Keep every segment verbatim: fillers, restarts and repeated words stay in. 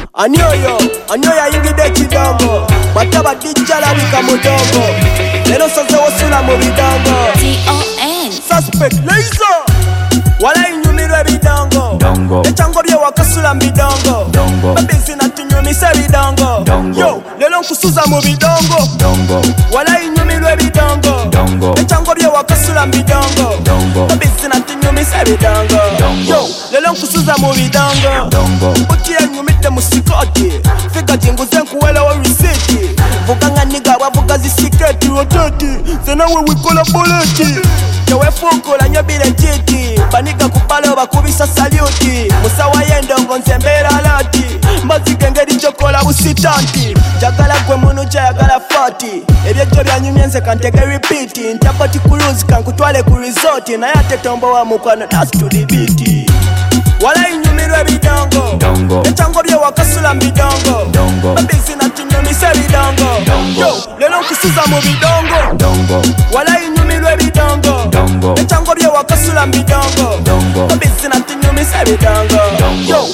Anyoyo, anyoya yingide kidongo Bataba dijala bika mudongo Lero soze wasula mu bidongo T O N Suspect laser Wala inyumirwe bidongo Dongo Echango bye wakasula mbidongo Dongo Babisi na tunyumise bidongo Dongo Yo, lero nkusuza mu bidongo Dongo Wala inyumirwe bidongo Dongo Echango bye wakasula mbidongo Dongo Babisi na tunyumise bidongo Dongo Yo, lero nkusuza mu bidongo Dongo Uti enyumite musikoti Fika jinguze nkuwela wa risiti Vuga nga niga wavuga zisiketi rotati Zena we wikola boleti Yewe fuko la nyobile jiti Baniga kupalo bakubisa saluti Musawa yendongo nzembera lati Mbazi gengeri chokola busitanti Jagala kwe munu jayagala fati Ebye jo bya nyumyenze kantege repeati Ntapati kuruzi kankutwale ku resort Na yate tombo wa mukano dance to the beat Wala inyumirwe bidongo Dongo Echango bye wakasula mbidongo Dongo Babisi na tunyumise bidongo Dongo Yo, lelo nkusuza mu bidongo Dongo Wala inyumirwe bidongo Dongo Echango bye wakasula mbidongo Dongo Babisi na tunyumise bidongo Dongo Yo,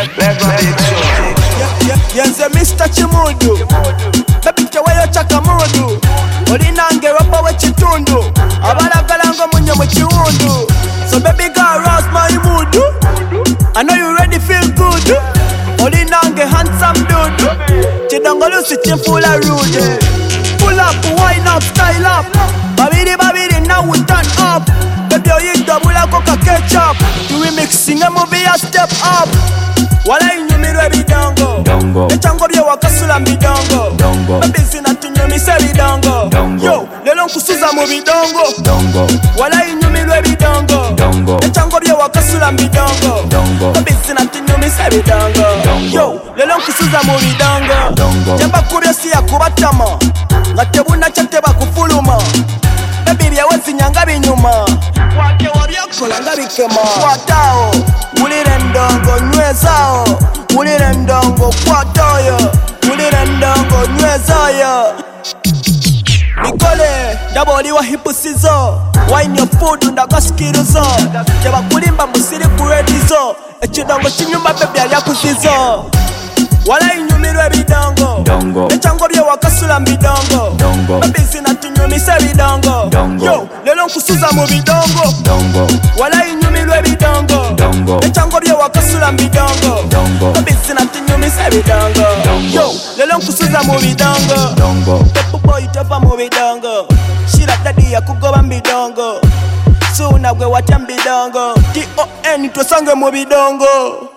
yenze Mister Chimudu Baby teweyo chakamudu Olinange ropa we chitundu Abalagala ngo munye mu kiwundu So baby girl rouse my mood I know you ready feel good Olinange handsome dude Chidongo lusi chimfula rude Pull up, wine up, style up Babidi babidi now we turn up Baby you eat double like coca ketchup You remixing a movie a step up Wala inyumirwe bidongo Dongo Echango bye wakasula mbidongo Dongo Babisi na tunyumise bidongo Dongo Yo, lelo nkusuza mu bidongo Dongo Wala inyumirwe bidongo Dongo Echango bye wakasula mbidongo Dongo Babisi na tunyumise bidongo Dongo Yo, lelo nkusuza mu bidongo Dongo Jamba kubyo siya kubatama Nga tebuna kyateba kufuluma Baby byewezi nyanga binyuma Wake wabyakola nga bikema Kwatao, wulire ndongo nywezao Wulire ndongo kwatoyo Wulire ndongo nywezao Nikole, ndaba oliwa hipusizo Wine your food ndagaskiruzo Jaba kulimba musiri kuredizo Echidongo chinyuma baby alyakuzizo Wala inyumirwe bidongo Dongo Echango bye wakasula mbidongo Dongo Babisi na tunyumise bidongo Dongo Yo, lelo nkusuza mu bidongo Dongo Wala inyumirwe bidongo Dongo Echango bye wakasula mbidongo Dongo Babisi na tunyumise bidongo Dongo Yo, lelo nkusuza mu bidongo Dongo Pepu boy tova mu bidongo Shira daddy ya kugoba mbidongo Suna gwe watya mbidongo T O N twasange mu bidongo